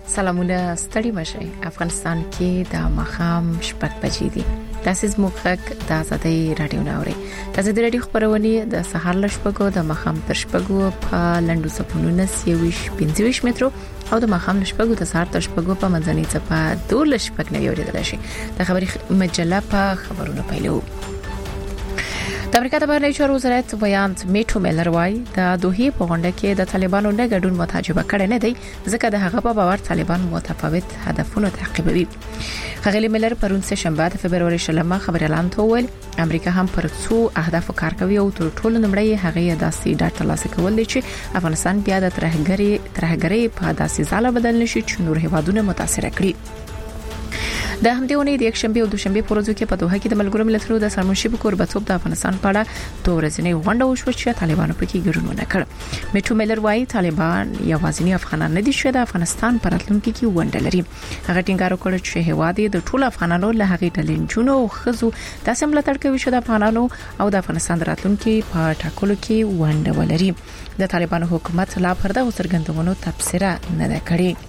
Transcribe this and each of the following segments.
سلامونه ستړي مشه. افغانستان کې د مخام شپږ بجې دي. تاسو زموږ د آزادۍ رادیو ناوړي. تاسو د رادیو خبرونه د سهار لشپګو د مخام تر شپګو په لندو سپونونه 25 مترو او د مخام لشپګو د سهار تر شپګو په منځنۍ څپه 2 لشپګ نه یوریدل شي. د خبري مجله په خبرونه پیلو. د امریکا د بهرنیو چارو وزارت ویانت میټو میلر وايي د دوحې په غونډه کې د طالبانو نه ګډون متعجبه کړي نه دی ځکه د هغه په باور طالبان متفاوت هدفونه تعقیبوي. خغلی میلر پرون سه شنبه د فبرवरी شلمه خبر اعلان وکړ امریکا هم پر څو اهداف کار کوي او تر ټولو لمړی هغه داسې ډاټا ترلاسه کول چې افغانستان بیا د ترهګری په داسې ځاله بدل نشي چې نور هیوادونه متاثر کړي. د همدې ونې د یک شنبه او دوشنبه په ورځو کې په دوحه کې د ملګرو ملتونو د سرمنشي په کوربتوب د افغانستان په اړه دوه ورځې غونډه وشوه چې طالبانو پکې ګډون وکړ. میټو میلر وايي طالبان یوازینی افغانان نه دي چې د افغانستان په راتلونکي کې ونډه لري. هغه ټینګار وکړ چې هیواد د ټولو افغانانو له هغې ډلې جنو او خزو د سملتړ کوي چې د افغانانو او د افغانستان د راتلونکي په ټاکلو کې ونډه ولري. د طالبانو حکومت لا پر دغه څرګندونو تبصره نه ده کړې.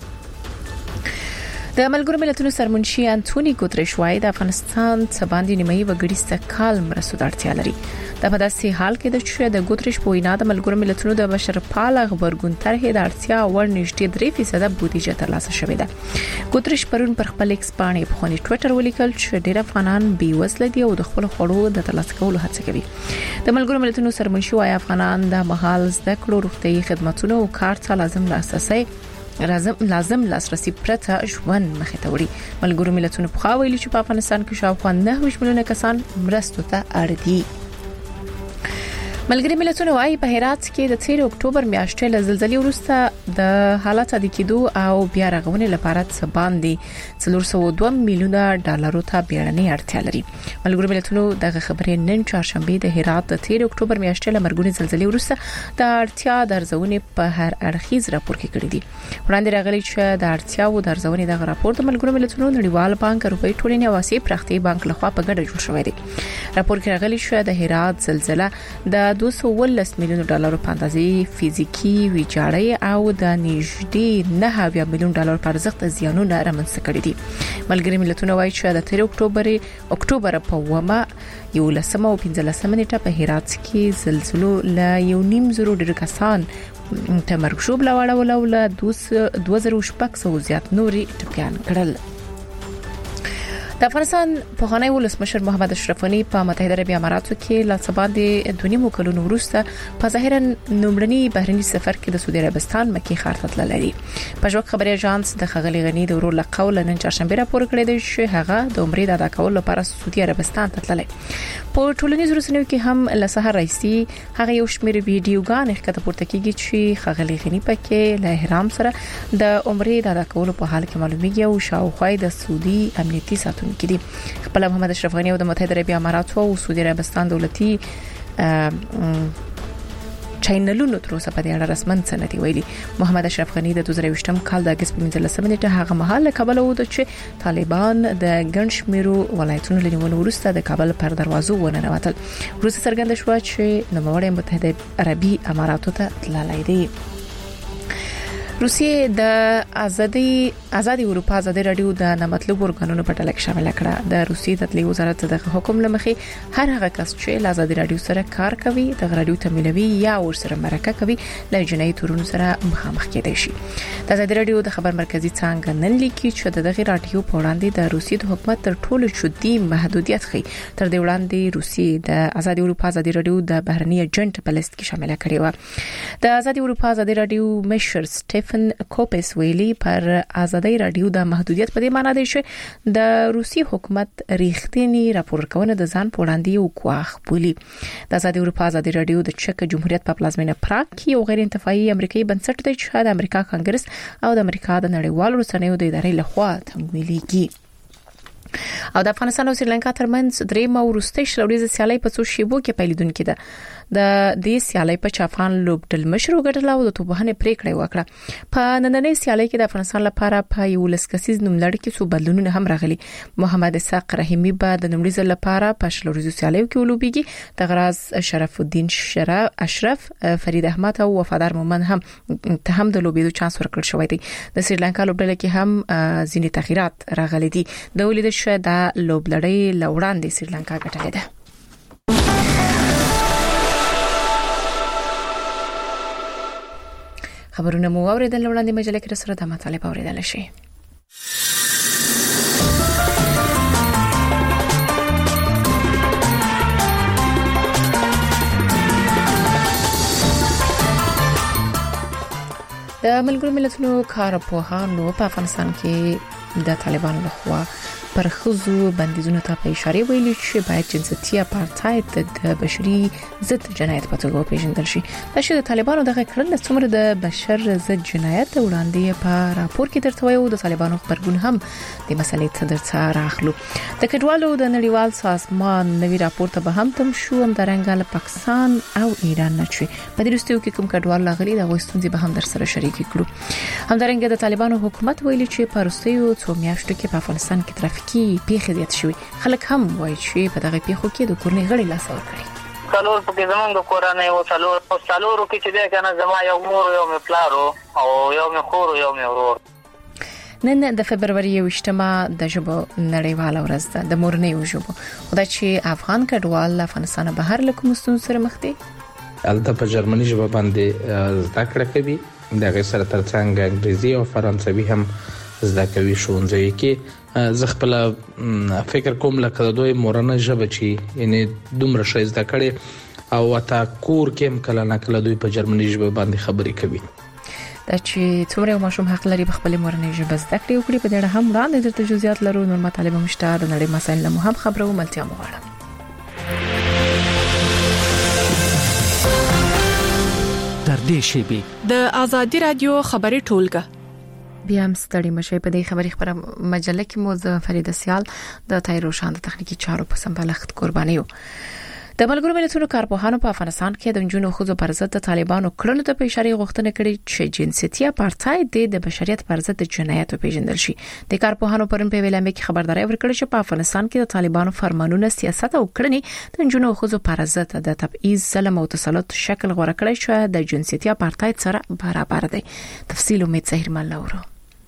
د ملګرو ملتونو سرمنشي انټونی ګوتریش وايي د افغانستان څخه باندې نیمایي وګړي کال مرستو ته اړتیا لري. دا په داسې حال کې د چې د ګوتریش په وینا د ملګرو ملتونو د بشرپاله خبرګون طرحې د اړتیا ور نږدې 3% بودیجه ترلاسه شوې ده. ګوتریش پرون پر خپل ایکس باندې په خوني ټوئیټر ولیکل چې ډېر افغانان بي وسله دي او د خپل خوړو د ترلاسه کولو هڅه کوي. د ملګرو ملتونو سرمنشي وايي افغانان د محل زده کړو روغتيایي خدماتو او کار ته لازم لاسرسي پرته ژوند مخې ته وړي. ملګرو ملتونو په خوا ویلي چې په افغانستان کې شاوخوا 9 میلیونه کسان مرستو ته اړ دي. ملګری ملتونو وايي په هرات کې د 13 اکتوبر میاشتې له زلزلې وروسته د حالات د کېدو او بیا رغونې لپاره څه باندې 402 میلیونه ډالرو ته بیړنۍ اړتیا لري. ملګری ملتونو دغه خبرې نن چهارشنبه د هرات د 13 اکتوبر میاشتې له مرګونې زلزلې وروسته د اړتیا د ارزونې په هر اړخیز راپور کې کړی دی. وړاندې راغلی چې د اړتیا او د ارزونې دغه راپور د ملګرو ملتونو نړیوال بانک روپی ټولنې او آسیا پراختي بانک لخوا په ګډه جوړ شوی دی. راپور کې راغلی چې د هرات زلزلہ د 210 میلیون ډالرو په اندازې فزیکی ویجاړی او د نږدې 9 میلیون ډالر په ارزښت زیانونه رامنځته کړي دي. ملګری ملتونه وايي چې د 13 اکتوبر په ومه 11 او 15 نیټه په هرات کې زلزلو له 1.5 ډیر کسان تمرکشوب لوړول او له 2600 زیات نوري ټپيان کړل. د افغانستان په خانه ولسمشر محمد اشرف غنی په متحده عربی اماراتو کې لا سباندې 2.5 کلونو وروسته په ظاهرا نومړنی بهرني سفر کې د سعودي عربستان مکه ښار ته تللی. پژوک خبري اژانس د خغلی غنی د ورور لقول نن چهارشنبه راپور کړی دی چې هغه د عمرې د ادا کولو لپاره سعودي عربستان ته تللی. په ټولنیزو رسنیو کې هم له سحر راځي هغه یو شمېر ویډیوګان ښکته پورته کیږي چې خغلی غنی پکې له احرام سره د عمرې د ادا کولو په حال کې معلومیږي او شاوخوا د سعودي امنیتي ساتونکو کې دي. خپل محمد اشرف غنی او د متحده عربی اماراتو او سعودي عربستان دولتي چینلونو تر اوسه په دې اړه رسمن څه نه دی ویلي. محمد اشرف غنی د 2020 کال د اگست په 15 نیټه هغه مهال کابل وو چې طالبان د ګنشمیرو ولایتونو لنیولو وروسته د کابل پر دروازو وننوتل. وروسته څرګنده شو چې نوموړی متحده عربي اماراتو ته تللی دی. روسیې د آزادي اروپا آزادي رادیو د نامطلوب ورګانونو په ډله کې شامل کړه. د روسیې د تدلیل وزارت د حکم لمخې هر هغه کس چې له آزادي رادیو سره کار کوي د رادیو تمویلوي یا ور سره مرکه کوي له جنایي تورونو سره مخامخ کېدای شي. د آزادي رادیو د خبر مرکزی څنګه نن لیکي چې دغه رادیو په وړاندې د روسیې د حکومت تر ټولو شدي محدودیت خي تر دې وړاندې روسیې د آزادي اروپا آزادي رادیو د بهرني ایجنټ په لیست کې شامل کړي و. د آزادي اروپا آزادي رادیو مشر کوپس ویلی پر آزادی رادیو د محدودیت په دې معنی دی چې د روسي حکومت ریښتینی راپورکونه د ځان پوړاندې او کوخ بولی. د آزادی اروپا آزادی رادیو د چک جمهوریت په پلازمینه پراګ کې یو غیر انتفاعي امریکایي بنسټ دی چې د امریکا کانګرس او د امریکا د نړیوالو رسنیو د ادارې لخوا تمویلېږي. او د افغانستان او سریلانکا ترمنځ درېمه ورستۍ شلوريزه سیالي په څو شیبو کې پیلېدونکې ده. د دې سیالي په چافان لوبډل مشر وګټل او د توبهنه پریکړه وکړه په نننۍ سیالي کې د افغانستان لپاره په یو لسکسیز نوملړ کې څو بدلونونه هم راغلي محمد اسحاق رحیمی به د نومړي ځل لپاره په شلوريزو سیالیو کې ولوبيږي د غراز شرف الدین اشرف فرید احمد او وفادار مومن هم د لوبېدو چانس ورکړل شوی دی د سریلانکا لوبډل کې هم ځینې تغیرات راغلي دي د ولید شوی د لوبلړۍ لوړاندې سریلانکا ګټلې ده خبرونه مو اوریدل وړاندې مجله کې سره د مطالعه اوریدل شي د ملګرو ملتونو کارپوهانو په افغانستان کې د طالبانو لخوا پر خزو بندیزونو ته په اشاره ویلي چې باید جنسیتي اپارټاید د بشري ضد جنایت په توګه پیژندل شي دا چې د طالبانو دغه کړنه څومره د بشر ضد جنایت وړاندې په راپور کې درته وایو د طالبانو خبرګون هم د مسلې ته درته راخلو د کډوالو د نړیوال سازمان نوي راپور ته به هم تم شو هم درنګ له پاکستان او ایران نه چي په دې وروستیو کې کوم کډوال لاغلي د غوښتنې به هم در سره شریک کړو هم درنګ د طالبانو حکومت ویلي چې په وروستیو څو میاشتو کې په افغانستان کې ترافیکي پیښې زیات شوي خلک هم وایي چې په دغه پیښو کې د کورنۍ غړي لاس ور کړی څلور پکې زمونږ د کورنۍ او څلورو کې چې ده کنه زما یو مور یو مې پلارو او یو مې خور یو مې ورور نن د فبرवरी 28مه د ژبو نړیواله ورځ ده د مورنۍ ژبو خدای چې افغان کډوال افغانستان بهر له کوم ستونزو سره مخ دي البته په جرمني ژبه باندې زده کړه کوي دغه سره ترڅنګ انګریزي او فرانسوي هم زده کوي ښوونځي کې زه خپل فکر کوم لکه د دوی مورنۍ ژبه چې یعنی دومره شي زده کړي او اته کور کې هم کله نه کله دوی په جرمني ژبه باندې خبرې کوي دا چې څومره ماشوم حق لري په خپل مورنۍ ژبه زده کړي او کړي په دې هم وړاندې درته جزئیات لرو نور مطالب مشته د نړۍ مسایل له مهم خبرو ملتیا مغواړم در دې شی به د ازادي رادیو خبري ټولګه بیا هم ستړي مشي په دې خبري خبره مجله کې مو فرید سیال د تایروشان د تخنیکی چارو په سمبالښت قربانیو د ملګرو ملتونو کارپوهانو په افغانستان کې د جنونو خزو پر ضد د طالبانو کړنو ته په اشاره غوښتنه کړې چې جنسیتي اپارټاید د بشریت پر ضد جنایت پیژندل شي د کارپوهانو پرون په ویلامه کې خبرداري ورکړه چې په افغانستان کې د طالبانو فرمانونه سیاست او کړنې د جنونو خزو پر ضد د تبعیض ظلم او تسلط شکل غوړه کړی چې د جنسیتي اپارټاید سره برابر دی تفصیل امید زهیر ملورو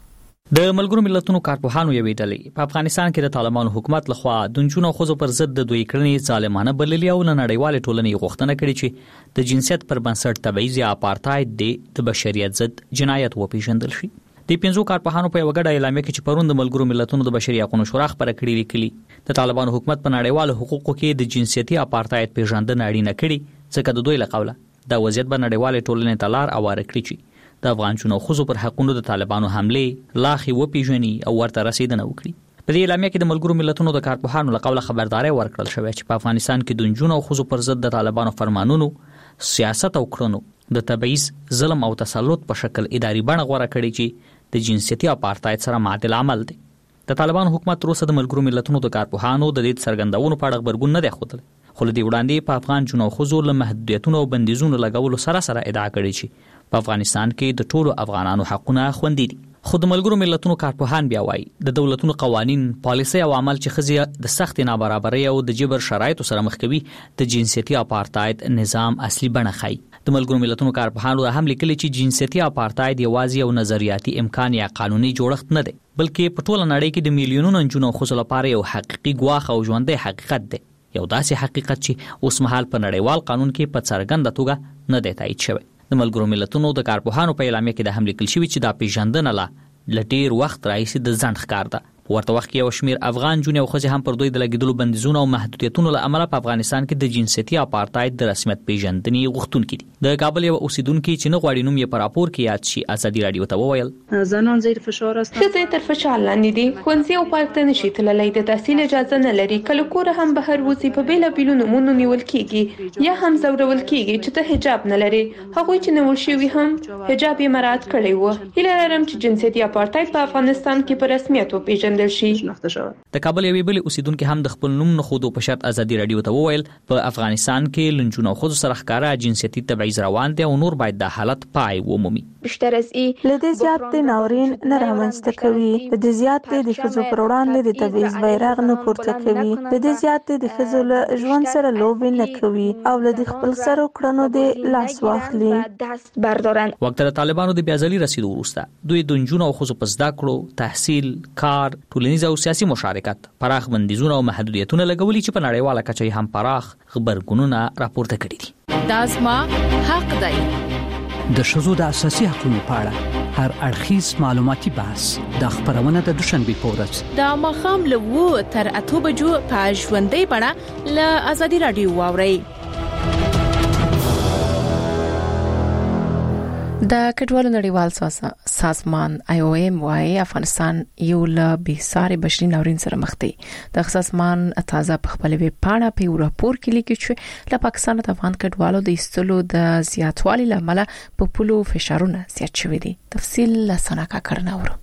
د ملګرو ملتونو کارپوهانو یوې ډلې په افغانستان کې د طالبانو حکومت لخوا د جنونو خزو پر ضد د دوی کړنې ظالمانه بللي او نړیوال ټولنې غوښتنه کړې چې د جنسیت پر بنسټ تبعیض یا اپارټاید د بشریت ضد جنایت وپیژندل شي د 15 کارپوهانو په یو غړ اعلامیه کې چې پروند د ملګرو ملتونو د بشري حقوقو شورا خبره کړې لیکلي د طالبانو حکومت په نړیوال حقوقو کې د جنسیتي اپارټاید پیژندنه اړینه کړي ځکه د دوی له قوله د وضعیت په نړیوال ټولنې تلار اواره کړی چې د افغان جنو خزو پر حقونو د طالبانو حمله لاخي و پیژني او ورته رسیدنه وکړي په دې اعلامیه کې د ملګرو ملتونو د کارپوهانو له قوله خبرداري ورکړل شوې چې په افغانستان کې د جنو خزو پر ضد د طالبانو فرمانونو سیاست او کړنو د تبعیض ظلم او تسلط په شکل اداري بڼه غوړه کړي چې د جنسیتي اپارټاید سره معادل عمل دی د طالبانو حکومت تر اوسه د ملګرو ملتونو د کارپوهانو د دې څرګندونو په اړه خبرګون نه دی خوده خو لدی وړاندې په افغان جنو خزو له محدودیتونو او بندیزونو لګولو سره ادعا کړې چې په افغانستان کې د ټولو افغانانو حقونه خوندي دي خو د ملګرو ملتونو کارپوهان بیا وایي د دولتونو قوانين پالیسي او عمل چې خزي د سخت نابرابرۍ او د جبر شرایطو سره مخ کوي د جنسیتي اپارټاید نظام اصلي بڼه خای د ملګرو ملتونو کارپوهانو هم لیکلي چې جنسیتي اپارټاید یوازې یو نظریاتي امکان یا قانوني جوړښت نه دی بلکې په ټوله نړۍ کې د میلیونونو جنونو خزو لپاره یو حقيقي ګواښ او ژوندۍ حقیقت دی یو داسې حقیقت چې اوس مهال په نړیوال قانون کې په څرګنده توګه نه دی تایید شوی د ملګرو ملتونو د کارپوهانو په اعلامیه کې د هم لیکل شوی چې دا پیژندنه لا ډیر وخت راځي د ځنډ ښکار ده ورته وخت کې یو شمیر افغان جون او خځې هم پر دوی د لګیدلو بندیزونو او محدودیتونو له امله په افغانستان کې د جنسیتي اپارټاید د رسمیت پیژندنې غوښتونکي دي د کابل یو اوسیدونکو چې نه غواړي نوم یې په راپور کې یاد شي ازادي رادیو ته وویل زنان زیر فشار هستند ښځې تر فشار لاندې دي ښوونځي او پارک ته نشي تللی د تحصیل اجازه نه لري کله کور هم بهر وځي په بیلابیلو نومونو نیول کیږي یا هم زورول کیږي چې ته حجاب نه لري هغوی چې نیول شوي هم حجاب یې مراعات کړی و هیله لرم چې جنسیتي اپارټاید په افغانستان کې په رسمیت وپیژندل وپېژندل شي. د کابل یوې بلې اوسیدونکو هم د خپل نوم نه خودو په شرط ازادي رادیو ته وویل په افغانستان کې لنجونو خود سره ښکارا جنسيتي تبعیض روان دي او نور باید د حالت پای ومومي. بیشتر از لدې زیات د ناورین نه رامنځته کوي، د زیات د ښځو پر وړاندې د تبعیض بیرغ نه پورته کوي، د زیات د ښځو له ژوند سره لوبې نه کوي او له خپل سره کړنو د لاس واخلي. وخت د طالبانو د بیازلي رسیدو وروسته دوی د نجونو او ښځو په زده کړو، تحصیل، کار، ټولنیز او سیاسي مشارکت پراخ بندیزونه او محدودیتونه لګولي چې په نړیواله کچه هم پراخ خبرګونونه راپورته کړي دي. دا زما حق دی. د ښځو د اساسي حقوقو په اړه هر اړخیز معلوماتي بحث د خبرونه د دوشنبه په ورځ د ماښام له 2 تر 8 بجو په ژوندۍ بڼه له ازادي رادیو واوري. د کډوالو نړیوال سازمان IOM وايي افغانستان یو له بېساري بشري ناورین سره مخ دی. د سازمان تازه په خپل ویب پاڼه په راپور کې لیکي چې له پاکستان ته افغان کډوالو د ایستلو د زیاتوالي لامل په پولو فشارونه زیات شوي دي. تفصیل لسناکا کرناورو.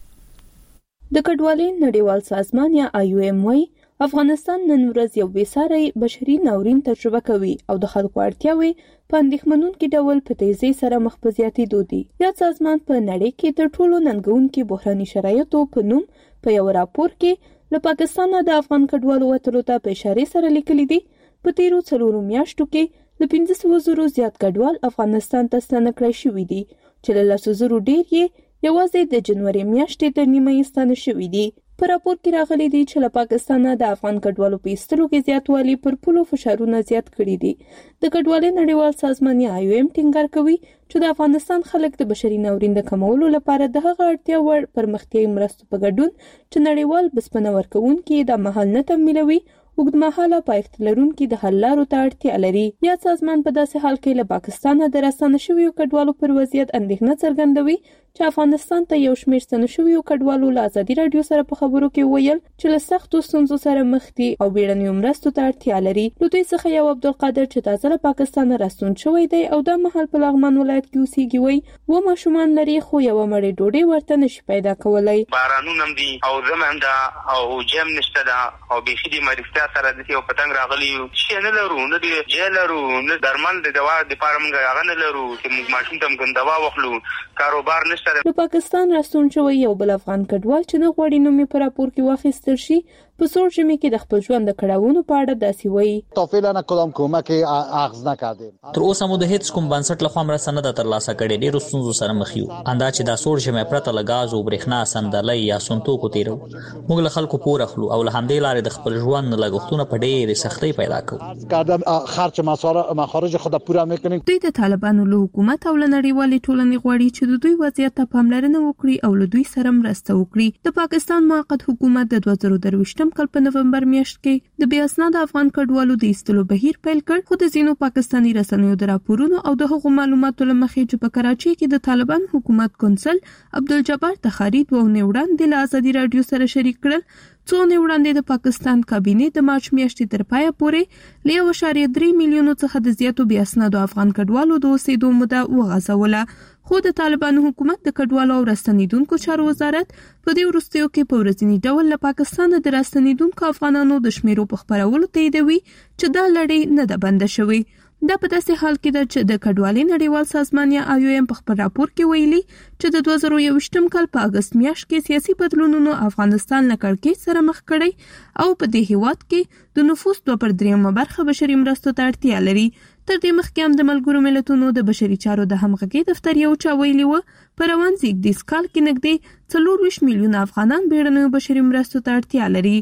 د کډوالو نړیوال سازمان یا IOM وايي افغانستان نن ورځ یو بېساري بشري ناورین تجربه کوي او د خلکو اړتیاوې په اندېښمنونکي ډول په تیزۍ سره مخ په زیاتېدو دي. یا سازمان په نړۍ کې تر ټولو ننګونکي بحراني شرایطو په نوم په یو راپور کې له پاکستان د افغان کډوالو وتلو ته په اشاره سره لیکلي دي. په تیرو 4 میاشتو کې له 1500 زیات کډوال افغانستان ته ستنه کړای شوي دي چې له 100 ډیر یې یوازې د جنوري میاشتې تر نیمه ستنه شوي دي. په راپور کې راغلي دي چې له پاکستان د افغان کډوالو په ایستلو کې زیاتوالی پر پولو فشارونه زیات کړي دي. د کډوالو نړیوال سازمان IOM ټینګار کوي چې د افغانستان خلک د بشري ناورین د کمولو لپاره د هغه اړتیا وړ پرمختیايي مرستو په ګډون چې نړیوال بسپنه ورکوونکي د مهال نه تمویلوي وګړمحاله پایښت لرونکي د حل لارو ته اړتیا لري. یا سازمان په داسې حال کې له پاکستان د راستنه شویو کډوالو پر وضعیت اندېښنه څرګندوي چې افغانستان ته یو شمېر ستنه شویو کډوالو له ازادي رادیو سره په خبرو کې ویل چې له سختو ستونزو سره مخ دي او بیړنیو مرستو ته اړتیا لري. له دوی څخه یو عبدالقادر چې تازه له پاکستان راستون شوی دی او د مهال په لغمان ولایت کې اوسېږي وایي و ماشومان لري خو یو مړی ډوډۍ ورته نشي پیدا کولای. بارانونه هم دي او زمم دا او جام نشته دا او بيخي دي مرستیا سره د یو پتنګ راغلی چې نه لرو نه دی جیل لرو نه درمل د دوا د پارمنګ هغه نه لرو چې موږ ماشوم تم کوم دوا واخلو کاروبار نشته. د پاکستان راستون شوی یو بل افغان کډوال چې نه غواړي نوم په راپور کې واخیستل شي په سوړ ژمي کې د خپل ژوند د کړهونو په اړه داسې وایي. توفیلانه کدام کومک اخذ نکردیم. تر اوسه مو د هیڅ کوم بنسټ له خوا مرسته نه ترلاسه کړې. ډېر ستونزو سره مخ یو. اندا چې دا سوړ ژمي پرته له غاز او برېښنا سندلې یا سنتوکو تیرو موږ له خلکو پور اخلو او له همدې لارې د خپل ژوند لګښتونه په ډېرې سختۍ پیدا کوو. کردم خرج مخارج خود پوره میکنیم. دوی د طالبانو له حکومت او له نړیوالې ټولنې غواړي چې د دوی وضعیت ته پاملرنه وکړي او له دوی سره مرسته وکړي. د پاکستان موقت حکومت د 2023 کال په نومبر میاشت کې د بیا اسناد افغان کډوالو د ایستلو بهیر پیل کړ. خو د ځینو پاکستاني رسنیو د راپورونو او د هغو معلوماتو له مخې چې په کراچۍ کې د طالبان حکومت کونسل عبدالجبار تخاری 2 وړاندې له ازادي رادیو سره شریک کړل. 2 وړاندې د پاکستان کابینه د مارچ میاشتې تر پایه پورې له 1.3 میلیونو څخه د زیاتو بیا اسناد افغان کډوالو د اوسېدو موده وغځوله. خو د طالبانو حکومت د کډوالو او راستنیدونکو چارو وزارت په دې وروستیو کې په ورځني ډول له پاکستان د راستنیدونکو افغانانو د شمیرو په خبرولو تاییدوي چې دا لړۍ نه ده بنده شوې. دا په داسې حال کې ده چې د کډوالۍ نړیوال سازمان یا IOM په خپل راپور کې ویلي چې د 2021 کال په اگست میاشت کې سیاسي بدلونونو افغانستان له کړکېچ سره مخ کړی او په دې هیواد کې د نفوس 2/3 برخه بشري مرستو ته اړتیا لري. تر دې مخکې هم د ملګرو ملتونو د بشري چارو د همغږي دفتر یو چا ویلي و په روان زیږدیز کال کې نږدې 24 میلیونه افغانان بیړنیو بشري مرستو ته اړتیا لري.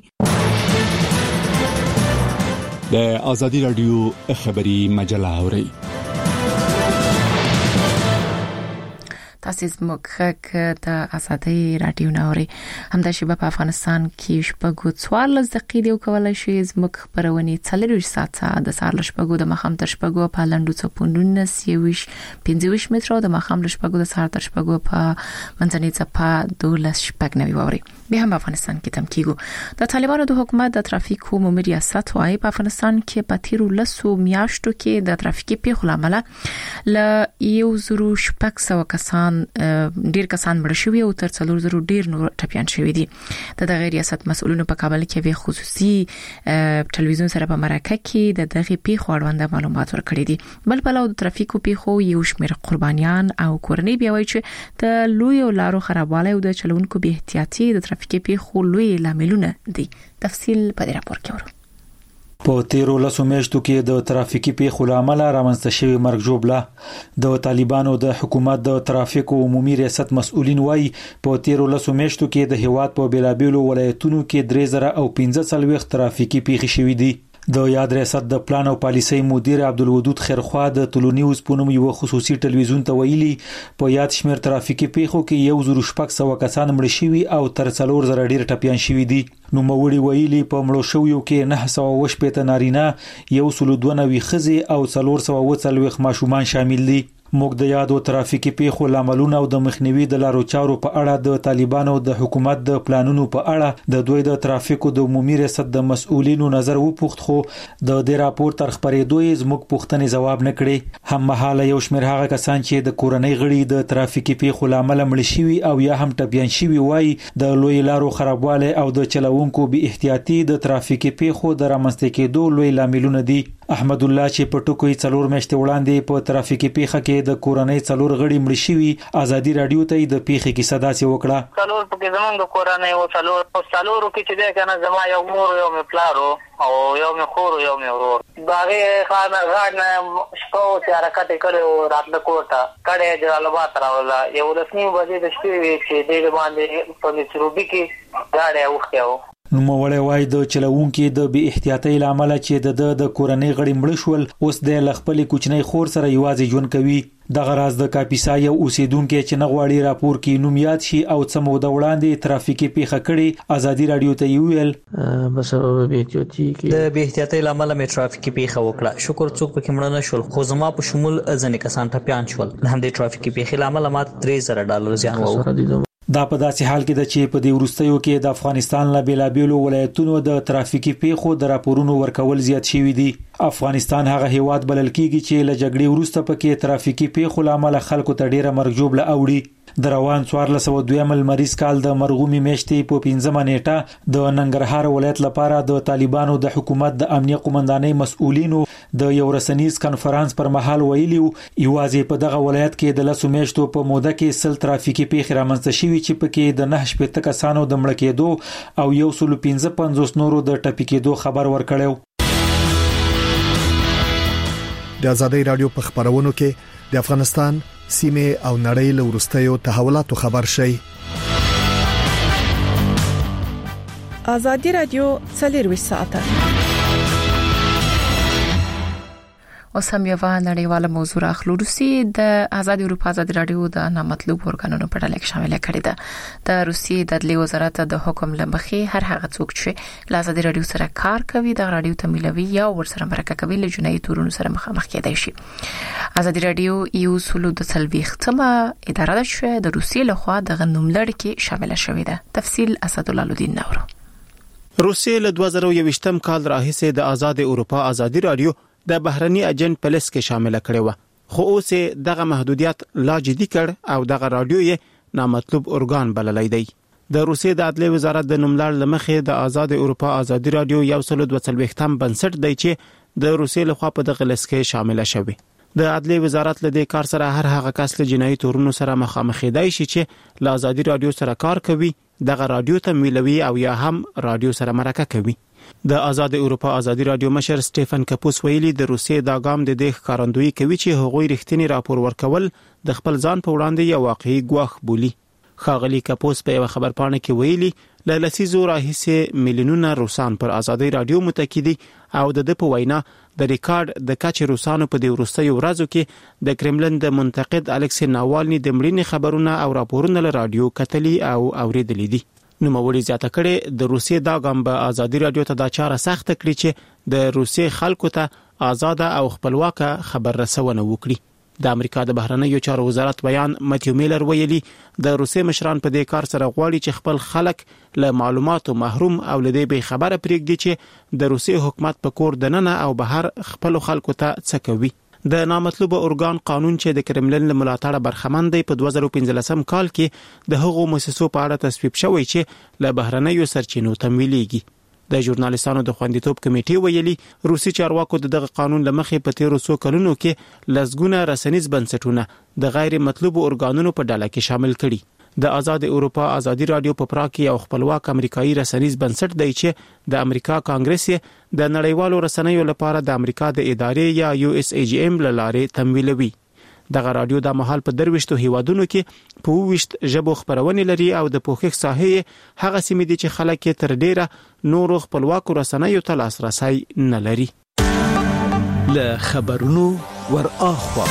د ازادي رادیو خبری مجله اوري. تاسو زموږ د ازادي رادیو ناوري همدا شیبه په افغانستان کې شپږ 14 دقیقې کولای شي زموږ خبرونه 40 ساعته د سهار شپږو د مخام تر شپږو په لندو چپونونه 25 متر او د مخام شپږو د سهار تر شپږو په منځنۍ چپا 12 شپږ نوي ووري. به هم افغانستان کې تم کیږي د طالبانو د حکومت د ترافیک عمومي ریاست وايي په افغانستان کې په تیرو لسو میاشتو کې د ترافیکي پیښو لامل ل 1,600 کسان ډیر کسان مړ شوي او تر 400 ډیر نور ټپيان شوي دي د دغه ریاست مسؤلینو په کابل کې وی خصوصي ټلویزیون سره په مرکه کې د دغه پیښو اړوند معلومات ورکړي دي بل په لور د ترافیکو پیښو یو شمېر قربانیان او کورنۍ بیا وایي چې د لوی لارو خرابوالی او د چلونکو بې احتیاطي د ترافیکي پیښو لوی لاملونه دي تفصیل په دې راپور کې ورو په تیرو لسو میاشتو کې د ترافیکي پیښو لامل رامنځته شوی مرګ جوړه د طالبانو د حکومت د ترافیکو عمومي ریاست مسؤلین وایي په تیرو لسو میاشتو کې د هیواد په بیلابیلو ولایتونو کې 3015 ترافیکي پیښې شوې دي د یاد ریاست د پلان او پالیسۍ مدیر عبدالودود خیرخوا د تلونیوز په نوم یو خصوصي ټلویزیون ته ویلي په یاد شمیر ترافیکي پیښو کې 1600 کسان مړ شوي او تر 4000 ډیر ټپيان شوي دي نو موري ویلي په مړو شویو کې 918 نارینه 192 ښځې او 440 ماشومان شامل دي موږ د یادو ترافیکي پیښو لاملونه او د مخنیوي د لارو چارو په اړه د طالبانو د حکومت د پلانونو په اړه د دوی د ترافیکو د عمومي ریاست د مسؤلینو نظر وپوښت خو د دې راپور تر خبرېدو یې زموږ پوښتنې جواب نه کړې هم مهاله یو شمېر هغه کسان چې د کورنۍ غړي د ترافیکي پیښو لامل مړ شوي او یا هم ټپيان شوي وایي د لوی لارو خرابوالی او د چلوونکو بې احتیاطي د ترافیکي پیښو د رامنځته کېدو لوی لاملونه دي احمد الله چې په ټکوي 4 میاشتې وړاندې په ترافیکي پیښه کې د کورنۍ 4 غړي مړ شوي ازادي رادیو ته د پیښې کیسه داسې وکړه 4 په زمونږ د کورنۍ او 4 کې چې ده کنه زما یو مور یو مې پلارو او یو مې خور یو مې ورور باغې خانه غاړه شپو چې حرکت کړو راتل کوټه کړه جلالاباد راولا یو رسمي بجې د شپې چې د باندې په نسروبي کې غاړه وختیو نو مولای وای د چلوونکو د بی احتیاطي لامل چې د کورنۍ غړي مړ شول اوس د لخپل کوچنی خور سره یوازې ژوند کوي د غراز د کاپیسا یو اوسیدونکو چې نغواړي راپور کې نوم یاد شي او څه موده وړاندې ترافیکي پیښه کړي ازادي رادیو ته ویل بس به احتیاطي کې د بی احتیاطي لامل مې ترافیکي پیښه وکړه شکر څوک پکې مړ نه شول خو زما په شمول ځنې کسان ټپيان شول د همدې ترافیکي پیښې لامل ما $3000 زیان وو دا په داسې حال کې د چې په دې وروستیو کې د افغانستان لا بیلابیلو ولایتونو د ترافیکي پیښو د راپورونو ورکول زیات شوي دي افغانستان هغه هیواد بلل کیږي چې له جګړې وروسته پکې ترافیکي پیښو لامل خلکو ته ډیره مرګ جوړه اوړي د روان 1402 ملمریز کال د مرغومي میاشتې په 15 نیټه د ننګرهار ولایت لپاره د طالبانو د حکومت د امنیه قومندانۍ مسؤلینو د یو رسنیز کانفرنس پر مهال ویلي یوازې په دغه ولایت کې د لسو میاشتو په موده کې سل ترافیکي پیښې رامنځته شوي چې پکې د 9 کسانو د مړ کېدو او 115 نورو د ټپي کېدو خبر ورکړیو د آزادۍ رادیو په خبرونو کې د افغانستان سیمه او نړۍ له ورستیو تحولاتو خبر شي آزادۍ رادیو 24 ساعته اوس هم یو نړیواله موضوع راخلو روسي د آزاد اروپا آزاد رادیو د نامطلوب ارګانونو په ډله کې شامل کړي ده د روسي د عدلي وزارت د حکم لمخې هر هغه څوک چې له آزاد رادیو سره کار کوي د رادیو تمویلوي یا ورسره مرکه کوي له جنایي تورونو سره مخامخ کېدای شي آزاد رادیو یو سلو د سلويختمه اداره ده چې د روسي لخوا د غنوملړ کې شامل شوې ده تفصیل اسد الله الدین نورو روسي له 2020 کال راهیسې د آزاد اروپا آزادي رادیو د بهرني اجنټ په لیست کې شامل کړي و خو اوس دغه محدودیت لا جدي کړ او دغه رادیو یې نامطلوب ارګان بللی دی د روسي د عدلي وزارت د نوملړ لمخې د آزاد اروپا آزادي رادیو یو سل 22 بنسټ دی چې د روسي لخوا په دغه لیست کې شامل شوی د عدلي وزارت له دې کار سره هر هغه کس له جنایي تورونو سره مخامخ دی چې له آزادي رادیو سره کار کوي دغه رادیو تمویلوي او یا هم رادیو سره مرکه کوي د آزاد اروپا آزادي رادیو مشر سټيفن کپوس ویلي د روسیې دا ګام د دې ښکارندویي کوي چې هغوی رښتینی راپور ورکول د خپل ځان په وړاندې یو واقعي ګواښ بولي ښاغلي کپوس په یو خبرپاڼه کې ویلي له لسیزو راهیسې میلیونونه روسان پر آزادي رادیو متکی دي او د په وینا د ریکارډ د کچې روسانو په دې وروستیو ورځو کې د کرملن د منتقد الکسی ناوالني د مړینې خبرونه او راپورونه له رادیو کتلي او اوریدلي دي نو موري زیاته کړي د روسیې دا ګام به آزادي رادیو ته دا چاره سخت کړي چې د روسیې خلکو ته آزاد او خپلواکه خبر رسونه وکړي د امریکا د بهرنیو چارو وزارت بیان ماتیو میلر ویلي د روسیې مشران په دې کار سره غواړي چې خپل خلک له معلوماتو محروم او له دې به خبره پرېږدي چې د روسیې حکومت په کور دننه او بهر خپل خلکو ته څه کوي د نامطلوب اورګان قانون چې د کرملن له ملاتړه برخمن دی په 2015 کال کې د هغو مؤسسو په اړه تصویب شوی چې له بهرنیو سرچینو تمویلېږي. د ژورنالیستانو د خوندیتوب کمیټې ویلي روسي چارواکو دغه قانون لمخې په تیرو څو کلونو کې لسګونه رسنیز بنسټونه د غیر مطلوب اورګانونو په ډله کې شامل کړي. د آزاد اروپا آزادي رادیو په پراخ کې یو خپلواک امریکایي رسنیز بنسټ دی چې د امریکا کانګرس د نړیوالو رسنیو لپاره د امریکا د ادارې یا USAGM لاره تمویلوي. دغه رادیو د مهال په 23 هیوادونو کې په 20 ژبو خبرونه لري او د پوښښ ساحې هغه سیمې دي چې خلک تر ډیره نورو خپلواکو رسنیو ته لاسرسي نه لري. له خبرونو ور اخوا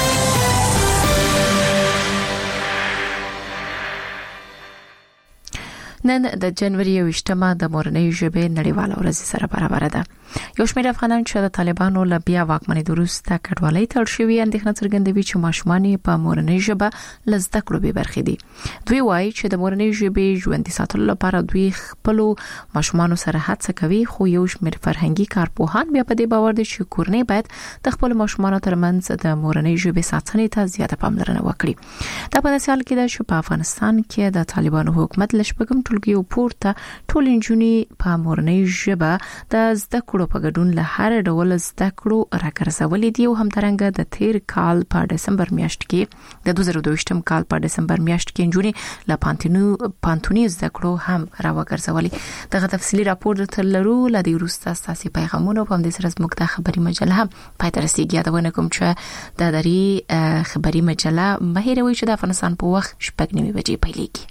نن د جنوري 28مه د مورنۍ ژبې نړیواله ورځ سره برابر ده. یو شمېر افغانان چې د طالبانو له بیا واکمنۍ وروسته کډوالۍ ته اړ شوي اندېښنه څرګندوي چې ماشومان په مورنۍ ژبه له زده کړو بې برخې دي. دوی وایي چې د مورنۍ ژبې ژوندۍ ساتلو لپاره دوی خپل ماشومان سره هڅه کوي، خو یو شمېر فرهنګي کارپوهان بیا په دې باور دي چې کورنۍ باید د خپل ماشومان ترمنځ د مورنۍ ژبې ساتنې ته زیاته پاملرنه وکړي. دا په داسې حال کې ده چې په افغانستان کې د طالبانو حکومت لشپږم ټولګي پورته ټول انجونې په مورنۍ ژبه د زده کړو په ګډون له هر ډول زده کړو راګرځولې دي او همدارنګه د تیر کال په ډسمبر میاشت کې د 2022م کال په ډسمبر میاشت کې انجونې له پانتونی زده کړو هم راوګرځولې. دغه تفصیلی راپور درته لرو. لدی وروسته تاسو پیغامونه په دې سره زموږ د خبري مجله هم پای ته رسیدي. یادونه کوم چې د دری خبري مجله مهیروي چې د افغانستان په وخت 9:30 بجې پیلېږي.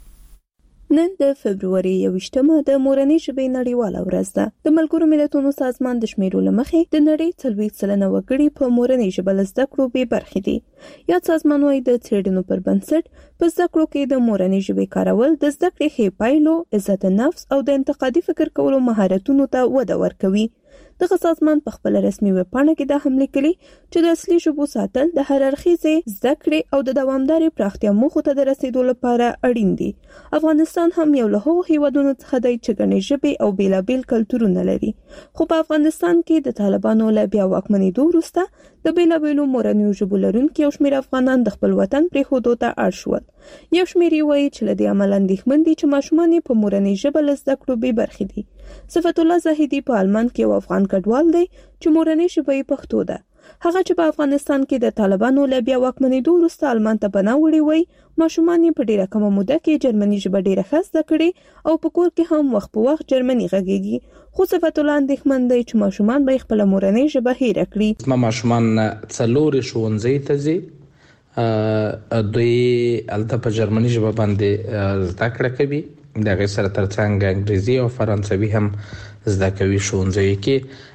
نن د فبرवरी 28مه د مورنۍ ژبې نړیواله ورځ ده. د ملګرو ملتونو سازمان د شمیرو لمخې د نړۍ 40% وګړي په مورنۍ ژبه زده کړو به برخې دي. یا سازمان وايي د څېړنو پر بنسټ په زده کړو کې د مورنۍ ژبې کارول د زده کړې ښه پایلو، عزت نفس او د انتقادي فکر کولو مهارتونو ته وده ورکوي. دغه سازمان په خپل رسمي ویب پاڼه کې دا هم لیکلي چې د اصلي ژبو ساتل د هر اړخیزې زده کړې او د دوامدارې پراختیا موخو ته د رسیدو لپاره اړین دي. افغانستان هم یو له هغو هیوادونو څخه دی چې ګڼې ژبې او بیلابیل کلتورونه لري. خو په افغانستان کې د طالبانو له بیا واکمنېدو وروسته د بیلابیلو مورنیو ژبو لرونکي یو شمېر افغانان د خپل وطن پرېښودو ته اړ شول. یو شمېر یې وایي چې له دې امله اندېښمن دي چې ماشومان یې په مورنۍ ژبه له زده کړو بې برخې دي. صفت الله زاهدي په آلمان کې یو افغان کډوال دی چې مورنۍ ژبه یې پښتو ده. هغه چې په افغانستان کې د طالبانو له بیا واکمنېدو وروسته آلمان ته پناه وړې وای، ماشومان یې په ډیره کمه موده کې جرمني ژبه ډیره ښه زده کړې او په کور کې هم وخت په وخت جرمني غږیږي. خو صفت الله اندېښمن دی چې ماشومان به خپل مورنۍ ژبه هېره کړي. ما ماشومان څلور ښوونځي ته ځي، دوی الته په جرمني ژبه باندې زده کړه کوي، دغه سره ترڅنګ انګریزي او فرانسوي هم زده کوي ښوونځي کې،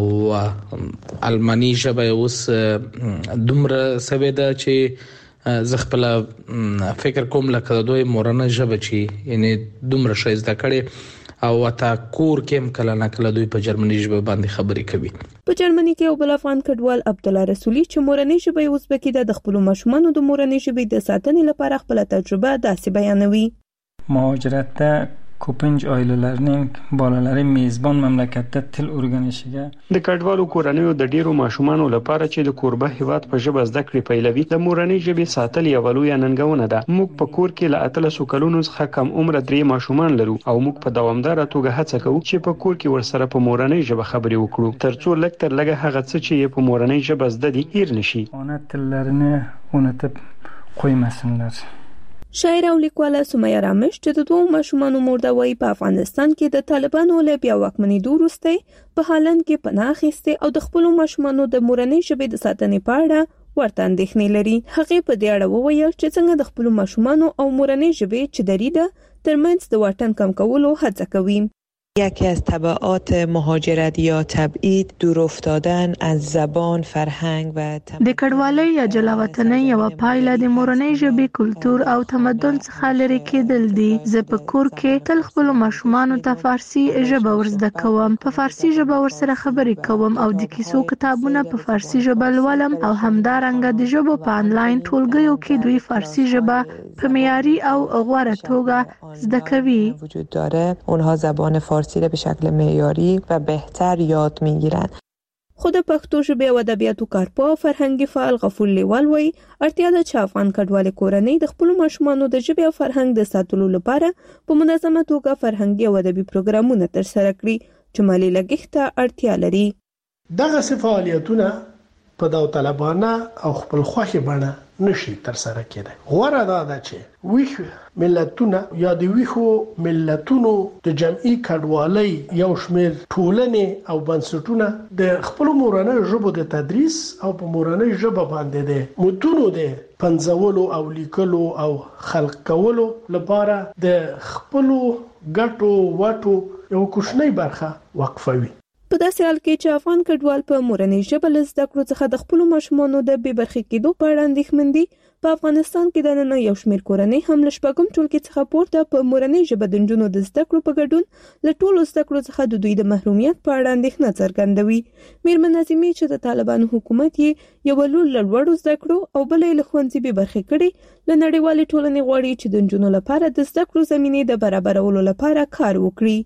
او المانی ژبه اوس دومره سوي ده چې زه خپل فکر کوم لکه دوی مورنۍ ژبه چې یعنی دومره شي زده کړي او اته کور کې هم کله نه کله دوی په جرمني ژبه باندې خبرې کوي. په جرمني کې یو بل افغان کډوال عبدالله رسولي چې مورنۍ ژبه یې ازبکي ده، د خپل ماشومانو د مورنۍ ژبې د ساتنې لپاره خپل تجربه داسې بیانوي. مهاجرتda ko'pincha oilalarning bolalari mezbon mamlakatda til o'rganishiga د کډوالو کورنیو د ډیرو ماشومانو لپاره چې د کوربه هیواد په ژبه زده کړې پیلوي د مورنۍ ژبې ساتل یو لوی ننګونه ده. موږ په کور کې له 13 کلونو څخه کم عمر 3 ماشومان لرو او موږ په دوامدار توګه هڅه کوو چې په کور کې ورسره په مورنۍ ژبه خبرې وکړو ترڅو لږ تر لږه هغه څه چې په مورنۍ ژبه زده دي هیر نشي. ona tillarini unutib qo'ymasinlar. شاعر او لیکواله سمیه رامش چې د دوه ماشومانو مور ده وایي په افغانستان کې د طالبانو له بیا واکمنېدو وروسته په هالند کې پناه اخیستې او د خپلو ماشومانو د مورنۍ ژبې د ساتنې په اړه ورته اندېښنې لري. هغې په دې اړه وویل چې څنګه د خپلو ماشومانو او مورنۍ ژبې چې دری ده ترمنځ د واټن کم کولو هڅه کوي. یکی از تبعات مهاجرت یا تبعید دور افتادن از زبان، فرهنگ و د کډوالۍ یا جلاوطنۍ یو پایله د مورنۍ ژبې، کلتور او تمدن څخه لرې کېدل دي. زه په کور کې تل خپل ماشومانو ته فارسی ژبه ورزده کوم، په فارسی ژبه ورسره خبرې کوم او د کیسو کتابونه په فارسی ژبه لولم او همدارنګه د ژبو په آنلاین ټولګیو کې دوی فارسی ژبه په معیاري او غوره توګه زده کوي. وجود داره اونها زبان فارسی را به شکل معیاری و بهتر یاد میگیرند. خو د پښتو ژبې او ادبیاتو کارپوه فرهنګي فعال غفور لیوال وایي اړتیا ده چې افغان کډوالې کورنۍ د خپل ماشومانو د ژبې او فرهنګ د ساتلو لپاره په منظمه توګه فرهنګي او ادبي پروګرامونه ترسره کړي چې مالي لګښت ته اړتیا لري. دغه فعالیتونه په داوطلبانه او خپل خوښي باندې نشي ترسره کېدای. غوړه ده چې ویښ ملتونه یا د ویښو ملتونو د جمعي کډوالۍ یو شمېر ټولنې او بنسټونه د خپل مورنۍ ژبو د تدریس او په مورنۍ ژبه باندې د متونو د پنځولو او لیکلو او خلق کولو لپاره د خپل ګټو وټو یو کوچنی برخه وقفوي. په داسې حال کې چې افغان کډوال په مورنۍ ژبه له زده کړو څخه د خپلو ماشومانو د بې برخې کېدو په اړه اندېښمن دي، په افغانستان کې د نن یو شمېر کورنۍ هم له شپږم ټولګي څخه پورته په مورنۍ ژبه د نجونو د زده کړو په ګډون له ټولو زده کړو څخه د دوی د محرومیت په اړه اندېښنه څرګندوي. میرمن نظیمې چې د طالبانو حکومت یې یو لور له لوړو زده کړو او بل یې له ښوونځي بې برخې کړي، له نړیوالې ټولنې غواړي چې د نجونو لپاره د زده کړو زمینې د برابرولو لپاره کار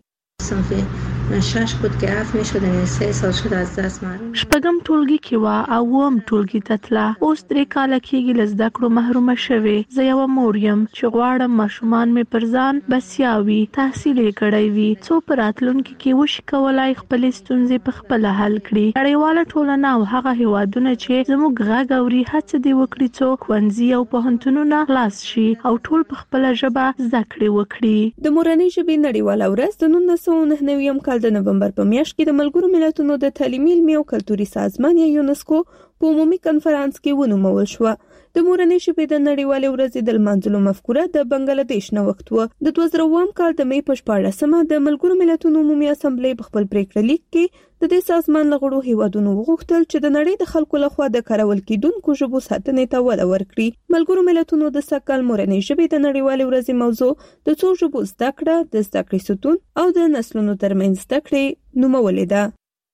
وکړي. شش بود که 7 میشد، یعنی 3 سال شد از دست محروم. شپږم ټولګي کې وا او هم ټولګي ته تله، اوس 3 کاله کېږي له زده کړو محرومه شوې. زه یوه مور یم چې غواړم ماشومان مې پر ځان بسیا وي، تحصیل یې کړی وي، څو په راتلونکي کې وشي کولای خپلې ستونزې په خپله حل کړي. نړیواله ټولنه او هغه هیوادونه چې زموږ غږ اوري هڅه دې وکړي څو ښوونځي او پوهنتونونه خلاص شي او ټول په خپله ژبه زده کړې وکړي. د مورنۍ ژبې نړیواله ورځ د 1999 کال د نومبر په میاشت کې د ملګرو ملتونو د تعلیمي علمي او کلتوري سازمان یا یونسکو په عمومي کنفرانس کې ونومول شو. د مورنۍ ژبې د نړیوالې ورځې د لمانځلو مفکوره د بنگلاديش نوښت و. د 2000 کال د مې په 14مه د ملګرو ملتونو عمومي اسامبلې په خپل پریکړه لیک کې د دې سازمان له غړو هیوادونو وغوښتل چې د نړۍ د خلکو لخوا د کارول کېدونکو ژبو ساتنې ته وده ورکړي. ملګرو ملتونو د سکهال مورنۍ ژبې د نړیوالې ورځې موضوع د څو ژبو زده کړه، د زده کړې ستون او د نسلونو ترمنځ زده کړې نومولې ده.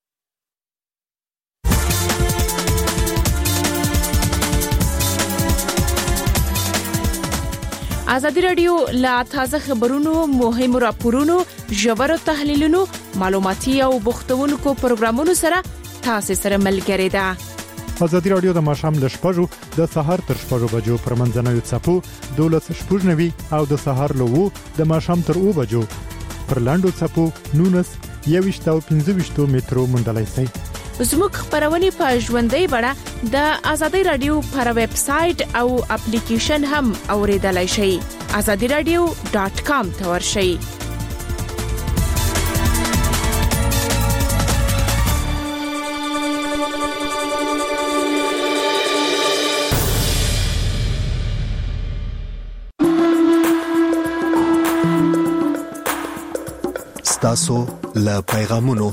ازادي رادیو لا تازه خبرونو، مهمو راپورونو، ژورو تحلیلونو، معلوماتي او بوختونکو پروګرامونو سره تاسو سره ملګری ده. ازادي رادیو د ماښام ل 6:00 د سهار تر 6:00 بجو پر منځنوي څپو 12:90 او د سهار له 2 د ماښام تر 2 بجو پر لاندو څپو 19 21 او 25 مترو مندلای شي. زموږ خبرونه په ژوندۍ بڼه د ازادي رادیو پر ویب سټ او اپلیکیشن هم اوریدلای شئ. azadiradio.com ته ورشئ. ستاسو له پیغامونو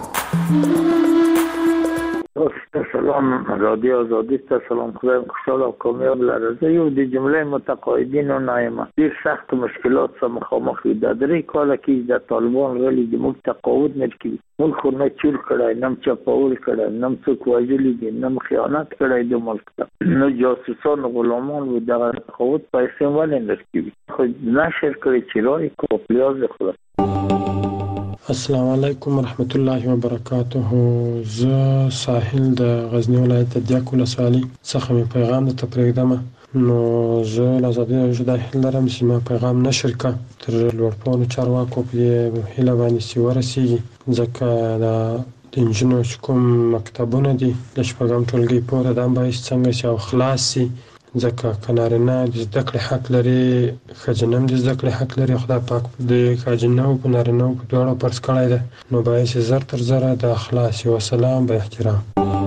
سلام رادیو آزادی، سلام، خدایم خوشحال و کامیاب لرزه. یو د جمله متقاعدین و نایمه دیر سخت مشکلات سره مخامخ دي. د درې کاله کې د طالبان غلي د موږ تقاعد نه کوي. موږ خو نه چور کړای، نه چپاول کړای، نه څوک وژلي دي، نه خیانت کړای د ملک ته، نه جاسوسان غلامان و د تقاعد پیسې ولې نه کوي. خو نشر کړی چې راي کو پلیاز خلاص. السلام علیکم ورحمت الله وبرکاته. زه ساحل د غزنی ولایت د دیاک ولسوالۍ څخه می پیغام ته پرېږدم. نو زه له ازادي رادیو د هیله لرم چې ما پیغام نشر کړه تر لوړپوړو چارواکو په هیله باندې چې ورسیږي، ځکه د انجینو چې کوم مکتبونه دي د شپږم ټولګي پورې دا باید څنګه چې او خلاص شي، ځکه که نارینه د زده کړې حق لري، ښځینه هم د زده کړې حق لري. خدای پاک د ښځینه او په نارینه په دواړو فرض کړی دی، نو باید چې زر تر زره د خلاص شي. وسلام، به احترام.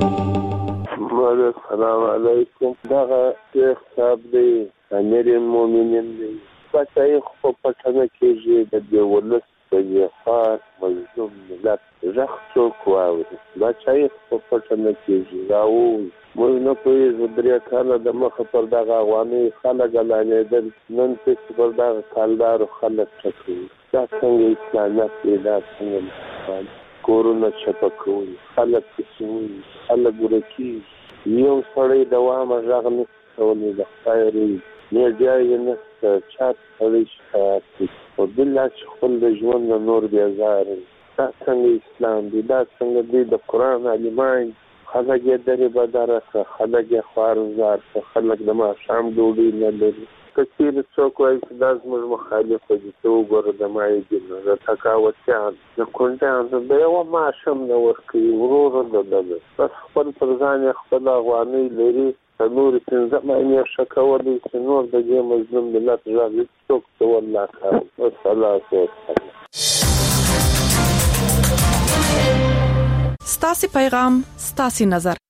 السلام علیکم. دغه شیخ صاحب دی، امیر المؤمنین دی، بچه خو په پټنه کېږي د دې ولس د جهاد مظلوم ملت غږ څوک واوري. بچه خو په پټنه کېږي راووځي. موږ نه پوهېږو 3 کاله د مخه پر دغه افغاني خلک اعلانېدل، نن پسې پر دغه کالدارو خلک ټکوي. دا څنګه اسلامیت دی؟ دا څنګه کورونه چپه کوي، خلک پسې وایي، خلک ورکېږي. یو سړی دوامه غږ نشي کولی، د خدای روی میډیا یې نشته، چا سړی شکایت کوي. خو بالله چې خپل د ژوند نه نور بېزاره وي. دا څنګه اسلام دی، دا څنګه دی د قران عالمان خلک یې درې بدره خلک یې خوارزار خلک د ما شام ډوډۍ نه لري. کثیر څوک وایي چې دا زموږ مخالف دي ته وګوره د ما یې دي د تکاوتیان د کونډیان د یو معاشم نه ورکوي ورور د بس خپل پر ځان یې خپل افغانۍ لري نور 15 معنی شکولې چې نور د دې مظلوم ملت ځای څوک ته والله کوي. والصلاه والسلام. ستاسو پیغام ستاسو نظر